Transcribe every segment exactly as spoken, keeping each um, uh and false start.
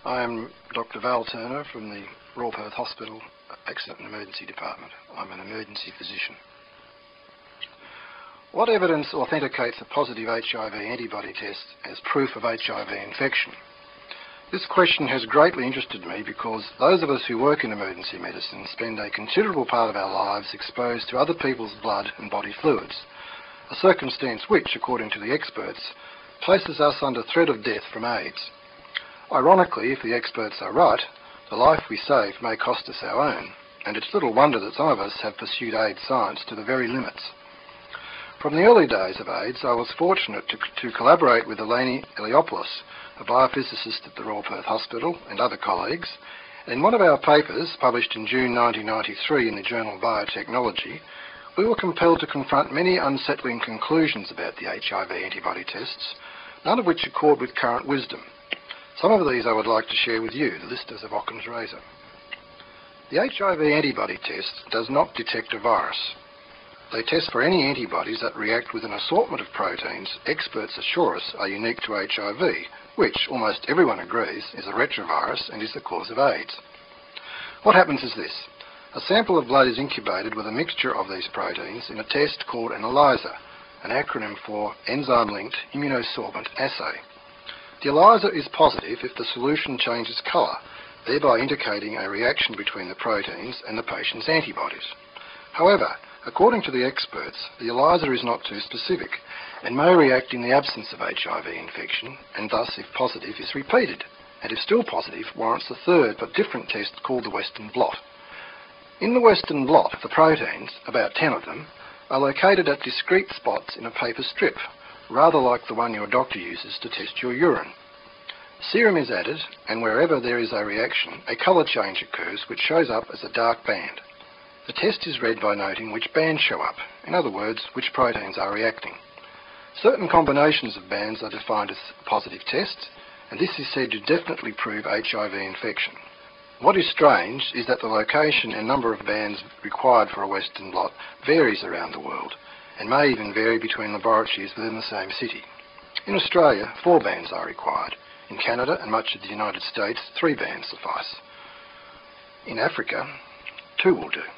I am Doctor Val Turner from the Royal Perth Hospital Accident and Emergency Department. I'm an emergency physician. What evidence authenticates a positive H I V antibody test as proof of H I V infection? This question has greatly interested me because those of us who work in emergency medicine spend a considerable part of our lives exposed to other people's blood and body fluids, a circumstance which, according to the experts, places us under threat of death from AIDS. Ironically, if the experts are right, the life we save may cost us our own, and it's little wonder that some of us have pursued AIDS science to the very limits. From the early days of AIDS, I was fortunate to, to collaborate with Eleni Eliopoulos, a biophysicist at the Royal Perth Hospital, and other colleagues. In one of our papers, published in June nineteen ninety-three in the journal Biotechnology, we were compelled to confront many unsettling conclusions about the H I V antibody tests, none of which accord with current wisdom. Some of these I would like to share with you, the listers of Occam's razor. The H I V antibody test does not detect a virus. They test for any antibodies that react with an assortment of proteins experts assure us are unique to H I V, which, almost everyone agrees, is a retrovirus and is the cause of AIDS. What happens is this. A sample of blood is incubated with a mixture of these proteins in a test called an ELISA, an acronym for Enzyme-Linked Immunosorbent Assay. The ELISA is positive if the solution changes colour, thereby indicating a reaction between the proteins and the patient's antibodies. However, according to the experts, the ELISA is not too specific and may react in the absence of H I V infection, and thus, if positive, is repeated, and if still positive, warrants a third but different test called the Western blot. In the Western blot, the proteins, about ten of them, are located at discrete spots in a paper strip, rather like the one your doctor uses to test your urine. Serum is added, and wherever there is a reaction, a colour change occurs which shows up as a dark band. The test is read by noting which bands show up, in other words, which proteins are reacting. Certain combinations of bands are defined as positive tests, and this is said to definitely prove H I V infection. What is strange is that the location and number of bands required for a Western blot varies around the world, and may even vary between laboratories within the same city. In Australia, four bands are required. In Canada and much of the United States, three bands suffice. In Africa, two will do.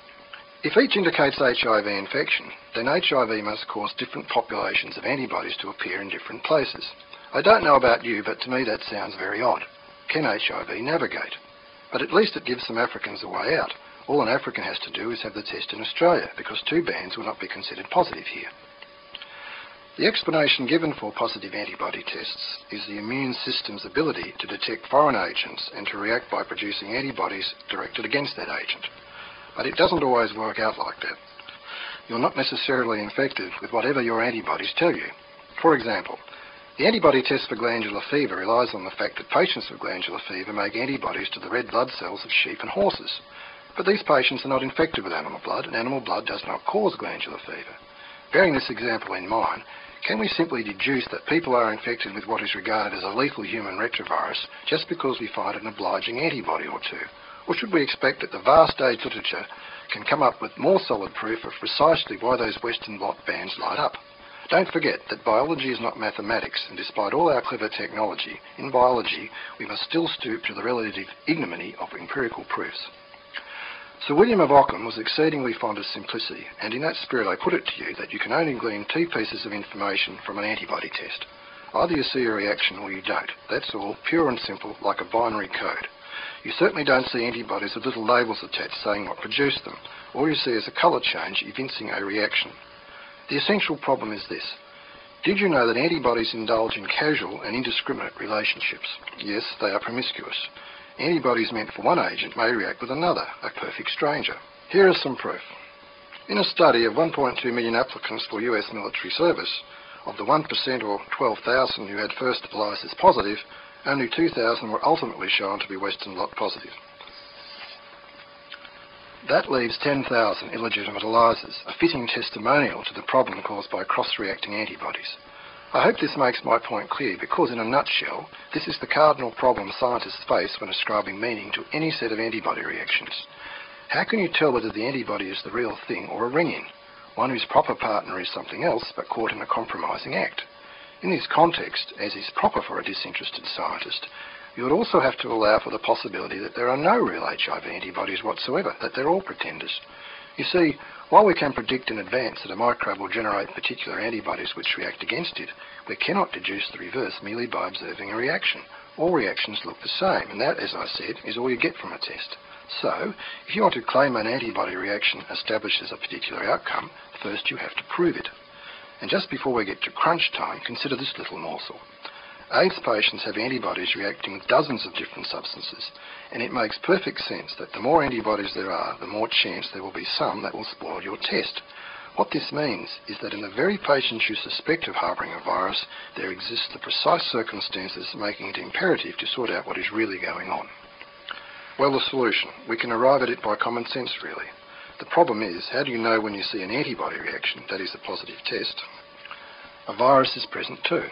If each indicates H I V infection, then H I V must cause different populations of antibodies to appear in different places. I don't know about you, but to me that sounds very odd. Can H I V navigate? But at least it gives some Africans a way out. All an African has to do is have the test in Australia, because two bands will not be considered positive here. The explanation given for positive antibody tests is the immune system's ability to detect foreign agents and to react by producing antibodies directed against that agent. But it doesn't always work out like that. You're not necessarily infected with whatever your antibodies tell you. For example, the antibody test for glandular fever relies on the fact that patients with glandular fever make antibodies to the red blood cells of sheep and horses. But these patients are not infected with animal blood, and animal blood does not cause glandular fever. Bearing this example in mind, can we simply deduce that people are infected with what is regarded as a lethal human retrovirus just because we find an obliging antibody or two? Or should we expect that the vast AIDS literature can come up with more solid proof of precisely why those Western blot bands light up? Don't forget that biology is not mathematics, and despite all our clever technology, in biology we must still stoop to the relative ignominy of empirical proofs. Sir William of Ockham was exceedingly fond of simplicity, and in that spirit I put it to you that you can only glean two pieces of information from an antibody test. Either you see a reaction or you don't. That's all, pure and simple, like a binary code. You certainly don't see antibodies with little labels attached saying what produced them. All you see is a colour change evincing a reaction. The essential problem is this. Did you know that antibodies indulge in casual and indiscriminate relationships? Yes, they are promiscuous. Antibodies meant for one agent may react with another, a perfect stranger. Here is some proof. In a study of one point two million applicants for U S military service, of the one percent or twelve thousand who had first ELISAs positive, only two thousand were ultimately shown to be Western blot positive. That leaves ten thousand illegitimate ELISAs, a fitting testimonial to the problem caused by cross-reacting antibodies. I hope this makes my point clear because, in a nutshell, this is the cardinal problem scientists face when ascribing meaning to any set of antibody reactions. How can you tell whether the antibody is the real thing or a ring-in, one whose proper partner is something else but caught in a compromising act? In this context, as is proper for a disinterested scientist, You would also have to allow for the possibility that there are no real H I V antibodies whatsoever, that they're all pretenders. You see, while we can predict in advance that a microbe will generate particular antibodies which react against it, we cannot deduce the reverse merely by observing a reaction. All reactions look the same, and that, as I said, is all you get from a test. So, if you want to claim an antibody reaction establishes a particular outcome, first you have to prove it. And just before we get to crunch time, consider this little morsel. AIDS patients have antibodies reacting with dozens of different substances, and it makes perfect sense that the more antibodies there are, the more chance there will be some that will spoil your test. What this means is that in the very patients you suspect of harbouring a virus, there exists the precise circumstances making it imperative to sort out what is really going on. Well, the solution. We can arrive at it by common sense, really. The problem is, how do you know when you see an antibody reaction, that is a positive test, a virus is present too?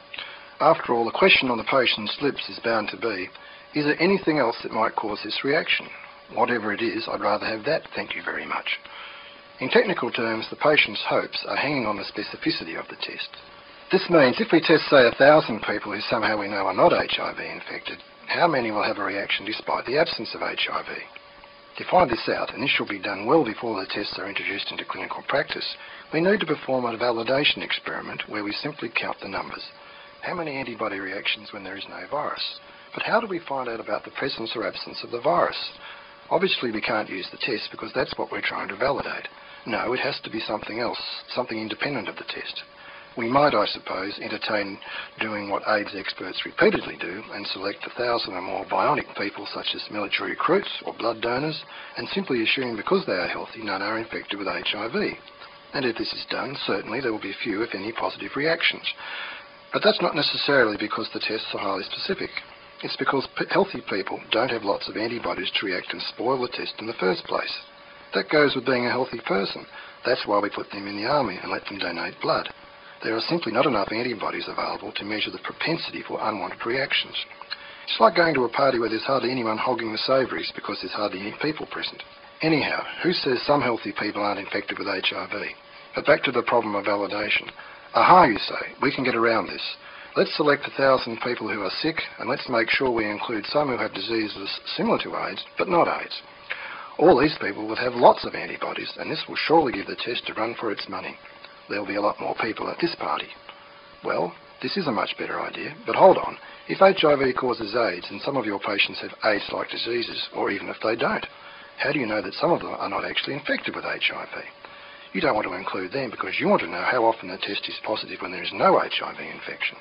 After all, the question on the patient's lips is bound to be, is there anything else that might cause this reaction? Whatever it is, I'd rather have that, thank you very much. In technical terms, the patient's hopes are hanging on the specificity of the test. This means if we test, say, a thousand people who somehow we know are not H I V infected, how many will have a reaction despite the absence of H I V? To find this out, and this should be done well before the tests are introduced into clinical practice, we need to perform a validation experiment where we simply count the numbers. How many antibody reactions when there is no virus? But how do we find out about the presence or absence of the virus? Obviously we can't use the test because that's what we're trying to validate. No, it has to be something else, something independent of the test. We might, I suppose, entertain doing what AIDS experts repeatedly do and select a thousand or more bionic people such as military recruits or blood donors and simply assume because they are healthy none are infected with H I V. And if this is done, certainly there will be few, if any, positive reactions. But that's not necessarily because the tests are highly specific. It's because p- healthy people don't have lots of antibodies to react and spoil the test in the first place. That goes with being a healthy person. That's why we put them in the army and let them donate blood. There are simply not enough antibodies available to measure the propensity for unwanted reactions. It's like going to a party where there's hardly anyone hogging the savouries because there's hardly any people present. Anyhow, who says some healthy people aren't infected with H I V? But back to the problem of validation. Aha, you say, we can get around this. Let's select a thousand people who are sick and let's make sure we include some who have diseases similar to AIDS, but not AIDS. All these people will have lots of antibodies and this will surely give the test a run for its money. There'll be a lot more people at this party. Well, this is a much better idea, but hold on. If H I V causes AIDS and some of your patients have AIDS-like diseases, or even if they don't, how do you know that some of them are not actually infected with H I V? You don't want to include them because you want to know how often the test is positive when there is no H I V infection.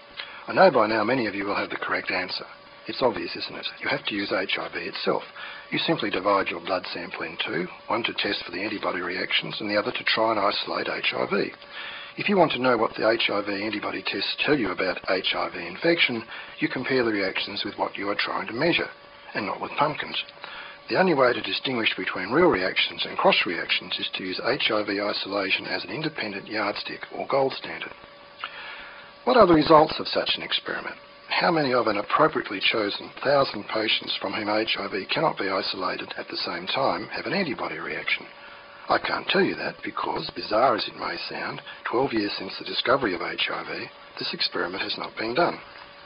I know by now many of you will have the correct answer. It's obvious, isn't it? You have to use H I V itself. You simply divide your blood sample in two, one to test for the antibody reactions and the other to try and isolate H I V. If you want to know what the H I V antibody tests tell you about H I V infection, you compare the reactions with what you are trying to measure, and not with pumpkins. The only way to distinguish between real reactions and cross-reactions is to use H I V isolation as an independent yardstick or gold standard. What are the results of such an experiment? How many of an appropriately chosen thousand patients from whom H I V cannot be isolated at the same time have an antibody reaction? I can't tell you that because, bizarre as it may sound, twelve years since the discovery of H I V, this experiment has not been done.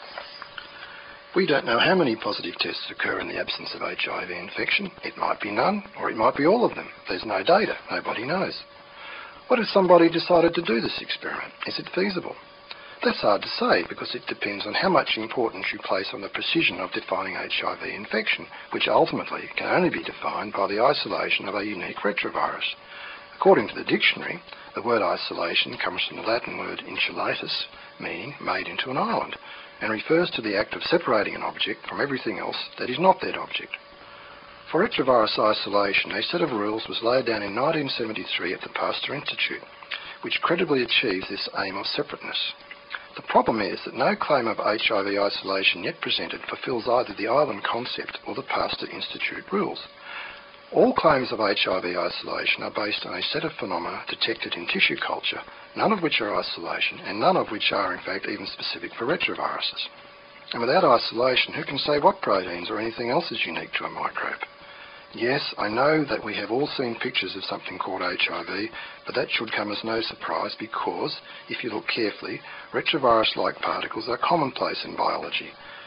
We don't know how many positive tests occur in the absence of H I V infection. It might be none, or it might be all of them. There's no data. Nobody knows. What if somebody decided to do this experiment? Is it feasible? That's hard to say because it depends on how much importance you place on the precision of defining H I V infection, which ultimately can only be defined by the isolation of a unique retrovirus. According to the dictionary, the word isolation comes from the Latin word insulatus, meaning made into an island, and refers to the act of separating an object from everything else that is not that object. For retrovirus isolation, a set of rules was laid down in nineteen seventy-three at the Pasteur Institute, which credibly achieves this aim of separateness. The problem is that no claim of H I V isolation yet presented fulfills either the island concept or the Pasteur Institute rules. All claims of H I V isolation are based on a set of phenomena detected in tissue culture, none of which are isolation and none of which are in fact even specific for retroviruses. And without isolation, who can say what proteins or anything else is unique to a microbe? Yes, I know that we have all seen pictures of something called H I V, but that should come as no surprise because, if you look carefully, retrovirus-like particles are commonplace in biology.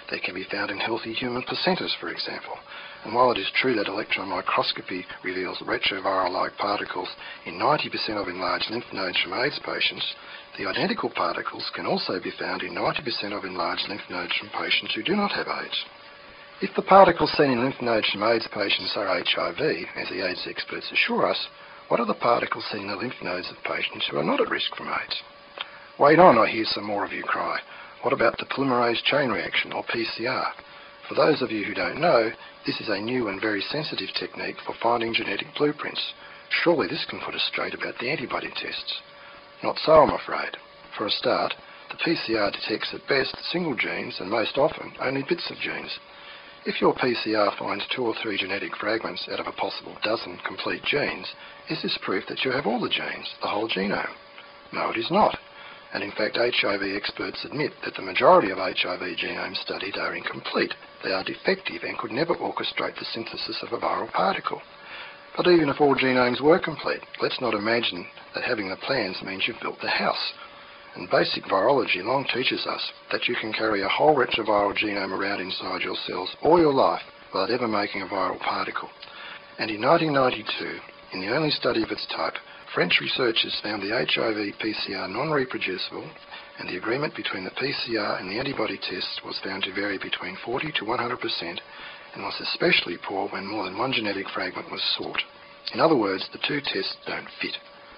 they can be found in healthy human placentas, for example. And while it is true that electron microscopy reveals retroviral-like particles in ninety percent of enlarged lymph nodes from AIDS patients, the identical particles can also be found in ninety percent of enlarged lymph nodes from patients who do not have AIDS. If the particles seen in lymph nodes from AIDS patients are H I V, as the AIDS experts assure us, what are the particles seen in the lymph nodes of patients who are not at risk from AIDS? Wait on, I hear some more of you cry. What about the polymerase chain reaction, or P C R? For those of you who don't know, this is a new and very sensitive technique for finding genetic blueprints. Surely this can put us straight about the antibody tests. Not so, I'm afraid. For a start, the P C R detects at best single genes and most often only bits of genes. If your P C R finds two or three genetic fragments out of a possible dozen complete genes, is this proof that you have all the genes, the whole genome? No, it is not. And in fact, H I V experts admit that the majority of H I V genomes studied are incomplete. They are defective and could never orchestrate the synthesis of a viral particle. But even if all genomes were complete, let's not imagine that having the plans means you've built the house. And basic virology long teaches us that you can carry a whole retroviral genome around inside your cells all your life without ever making a viral particle. And in nineteen ninety-two, in the only study of its type, French researchers found the H I V P C R non-reproducible, and the agreement between the P C R and the antibody tests was found to vary between forty to one hundred percent, and was especially poor when more than one genetic fragment was sought. In other words, the two tests don't fit.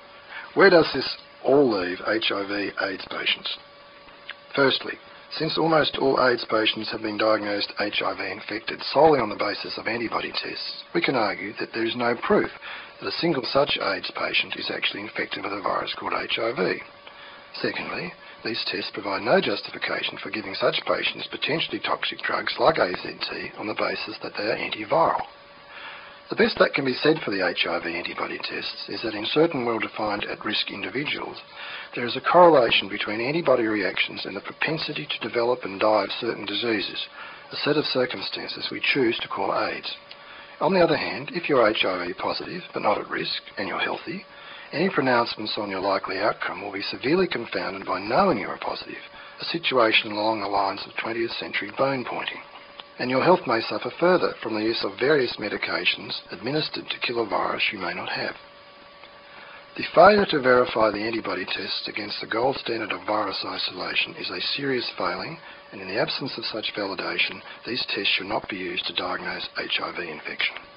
Where does this all leave H I V AIDS patients? Firstly, since almost all AIDS patients have been diagnosed H I V infected solely on the basis of antibody tests, we can argue that there is no proof that a single such AIDS patient is actually infected with a virus called H I V. Secondly, these tests provide no justification for giving such patients potentially toxic drugs like A Z T on the basis that they are antiviral. The best that can be said for the H I V antibody tests is that in certain well-defined at-risk individuals, there is a correlation between antibody reactions and the propensity to develop and die of certain diseases, a set of circumstances we choose to call AIDS. On the other hand, if you're H I V positive but not at risk and you're healthy, any pronouncements on your likely outcome will be severely confounded by knowing you're positive, a situation along the lines of twentieth century bone pointing. And your health may suffer further from the use of various medications administered to kill a virus you may not have. The failure to verify the antibody tests against the gold standard of virus isolation is a serious failing, and in the absence of such validation, these tests should not be used to diagnose H I V infection.